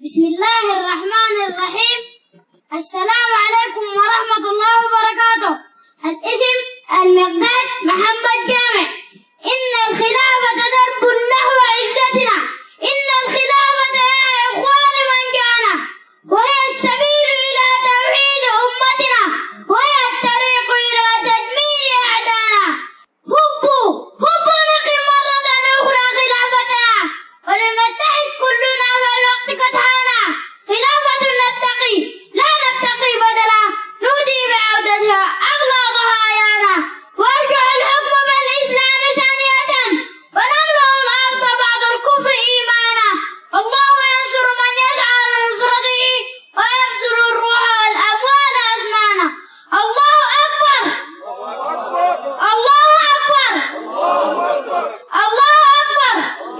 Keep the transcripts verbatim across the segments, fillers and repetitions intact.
بسم الله الرحمن الرحيم. السلام عليكم ورحمة الله وبركاته. الاسم المقداد محمد جامع. إن الخلافة درب نحو عزتنا، إن الخلافة يا إخوان من جانا، وهي السبيل إلى توحيد أمتنا، وهي الطريق إلى تدمير أعدانا. هبوا هبوا نقم مرة أخرى خلافتنا، ولنتحد كلنا والوقت قد حانا. خلافة نتقي لا نبتقي بدلا، نودي بعودتها أغلى ضحايانا، وارجع الحكم بالإسلام ثانية، ونملأ الأرض بعد الكفر إيمانا. الله ينصر من يسعى لنصرته، ويبذل الروح والأموال أزمانا. الله أكبر الله أكبر الله أكبر.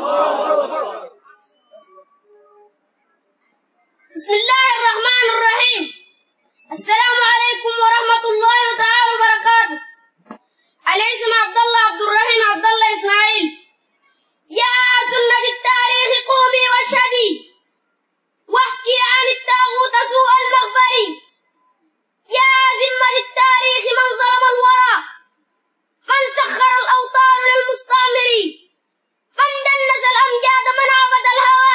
بسم الله الرحمن الرحيم. السلام عليكم ورحمة الله تعالى وبركاته. علي اسم عبد الله عبد الرحيم عبد الله إسماعيل. يا سنة التاريخ قومي واشهدي، واحكي عن الطاغوت سوء المخبر. يا ذمة التاريخ من ظلم الورى، من سخر الأوطان للمستعمر، من دنس الأمجاد من عبد الهوى،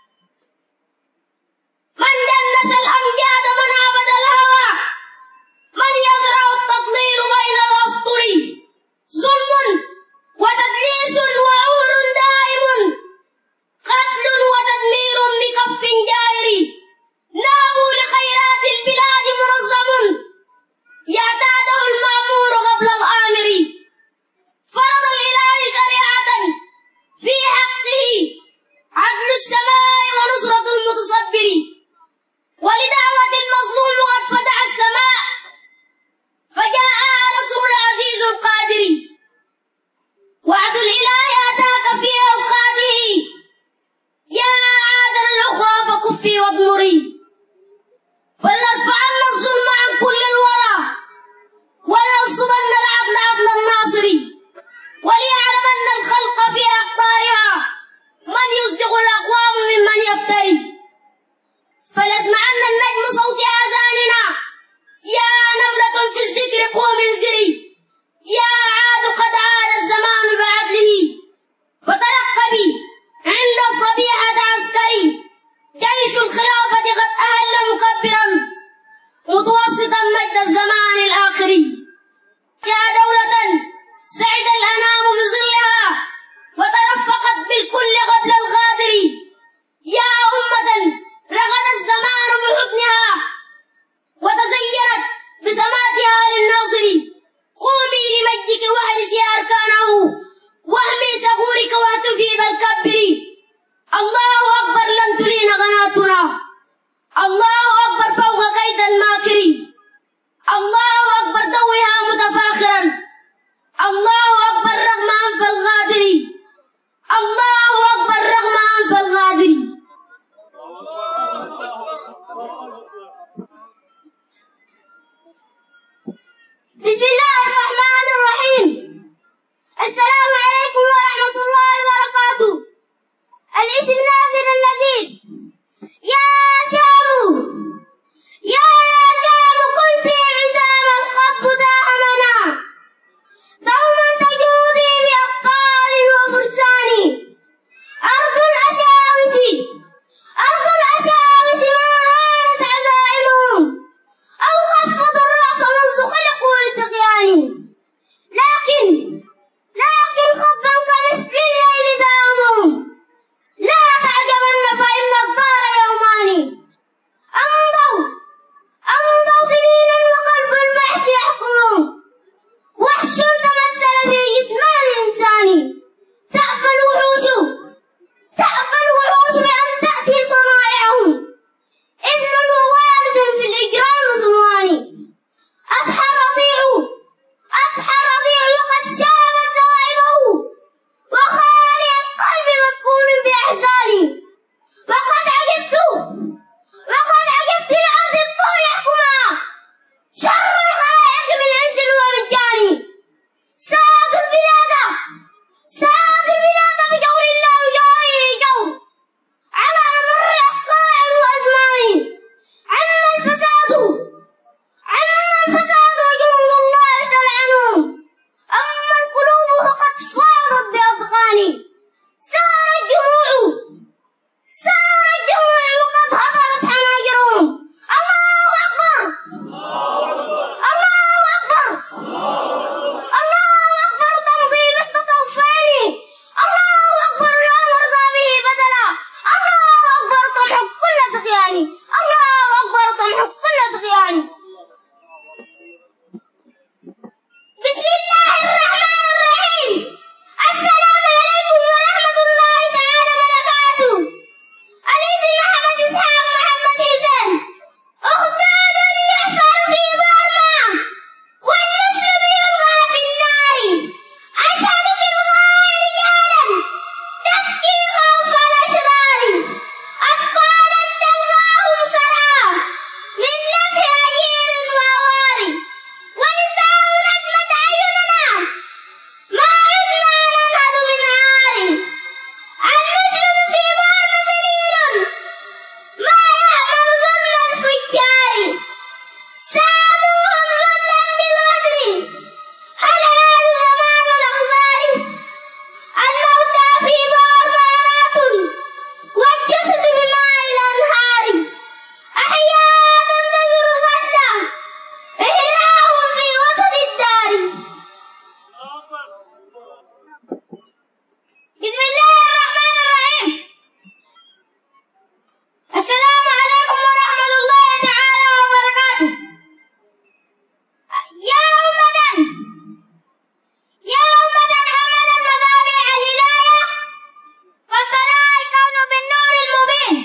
من دنس الأمجاد من عبد الهوى، من يزرع التضليل بين الأسطر. ظلم وتدليس وعور دائم، قتل وتدليس طغياني. الله أكبر تمحق كل طغياني. بسم الله الرحمن الرحيم. السلام عليكم ورحمة الله تعالى وبركاته. أنيس محمد إسحاق محمد حسين أختان يحفر في بارما والمسلم يلقى في النار. أشهد في الله رجالا تبكي خوف الأشرار، أطفالا تلقاهم سرعى من لفح أجير وأواري، ونساء نجمت أعيننا ما عدنا ننهض من عاري. المسلم في بارما دليل ما يأمن ظلم الفجار، ساموهم ظلا بالغدر هل هذا زمان الأخزار. الموتى في بارما أنات والجسد بماء الأنهار، أحياء تنتظر الغد إحراهم في وسط الدار. بسم الله الرحمن الرحيم. السلام عليكم ورحمة الله تعالى وبركاته. يا أمة يا أمة حمل المصابيح الهداية، فاصطنع الكون بالنور المبين،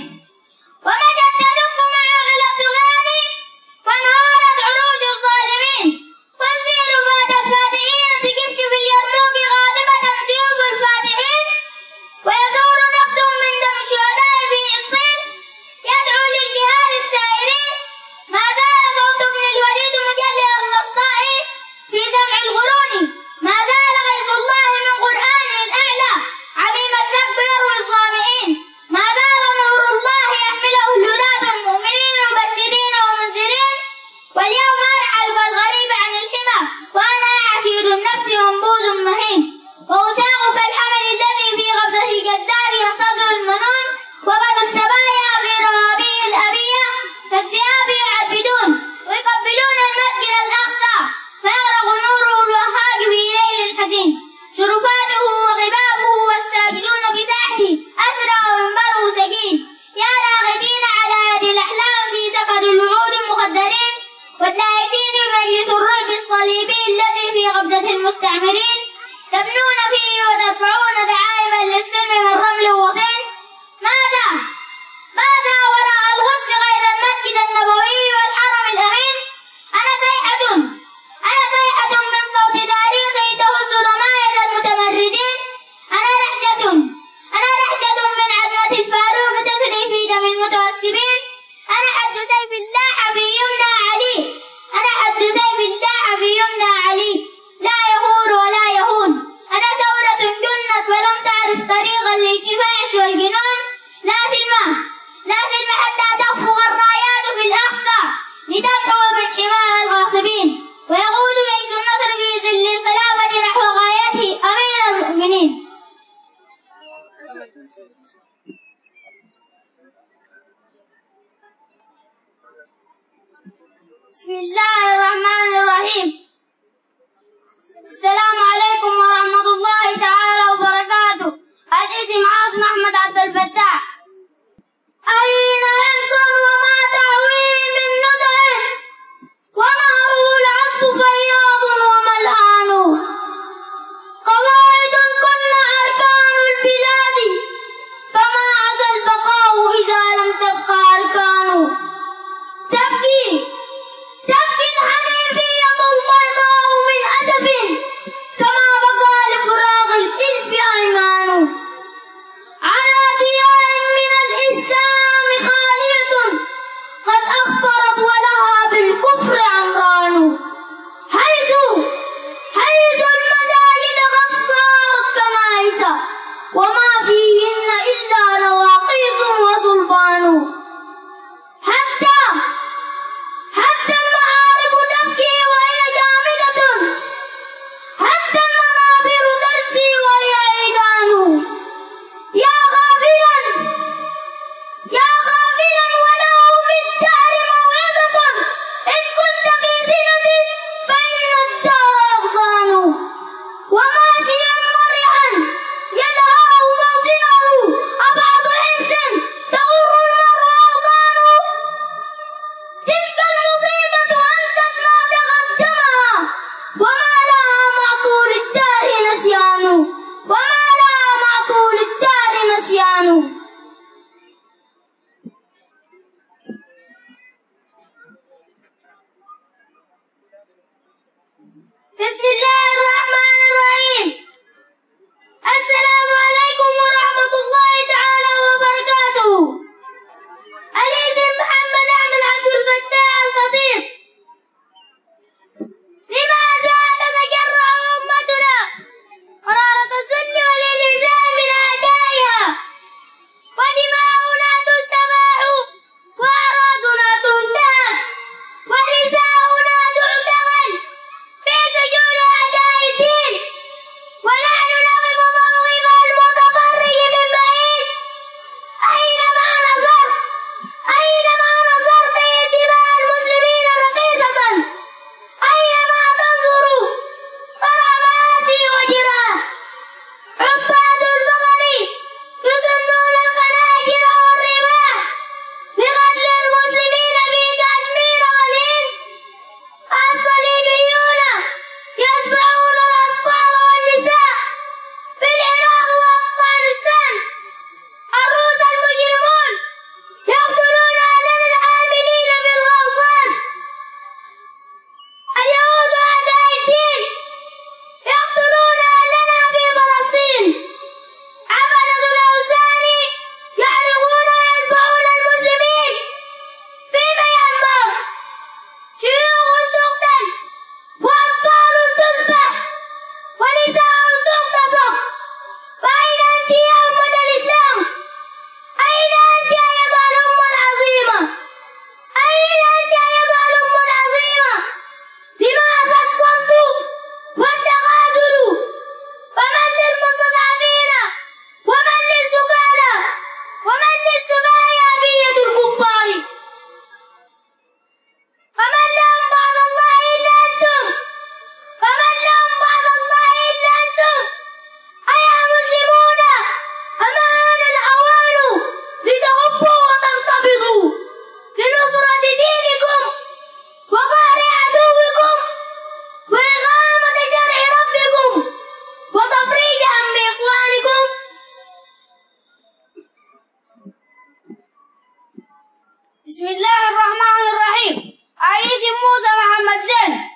ومجت تدق مع غلق تغاني، فانهارت عروش الظالمين. والسير بعد الفاتحين تجبت باليرموك غاضبة سيوف الفاتحين، ويثور نقد من دم الشهداء في عطين يدعو للجهاد السائرين. ما زال صوت ابن الوليد مجلع الأصداء في سمع الغرون، ما زال غيث الله من قرآنه الأعلى عميم السقف يروي الظامئين. ما زال نور الله يحمله الهداة المؤمنين مبشرين ومنذرين. واليوم أرحل كالغريب عن الحمى، وأنا عسير النفس منبوذ مهين، وأساق كالحمل الذي في غبطة الجزار ينتظر المنون. وبنو السبايا في روابيه الأبية كالثياب يعبدون ويقبلون المسجد الأقصى، فيغرق نوره الوهاج في ليل حزين. شرفاته وغبابه والساجدون بساحه أسرى ومنبره سجين. يا راغدين على يد الأحلام في سكر الوعود مخدرين، واللايسين مجلس الرعب الصليبي الذي في قبضة المستعمرين. تبنون فيه وتدفعون دعائما للسلم من رمل وطين. ماذا ماذا وراء القدس غير المسجد النبوي والحرم الأمين؟ أنا صيحة أنا صيحة من صوت تاريخي تهز رماية المتمردين. أنا رحشة أنا رحشة من عظمة الفاروق تسري في دم المتوسبين. أنا حد سيف الله في يمنى علي أنا حد سيف الله في يمنى علي، لا يهور ولا يهون. أنا ثورة جنت ولم تعرف طريقا للكفاح والجنون. لا سلم لا سلم حتى تخفق الرايات في الأقصى لتمحو من حماها الغاصبين، ويقود جيش النصر في ظل الخلافة نحو غايته أمير المؤمنين. بسم الله الرحمن الرحيم. السلام عليكم ورحمة الله تعالى وبركاته. الاسم عاصم أحمد عبد الفتاح. أين حمص وما تحوي من ندع، ونهره العذب فياض وملآن. قواعد كن أركان البلاد، فما عسى البقاء إذا لم تبقى أركان. تبكي تبكي الحنيفية البيضاء من أسف، كما بقى لفراغ الإلف أيمان. على ديار بسم الله الرحمن الرحيم. عايز موسى محمد زين.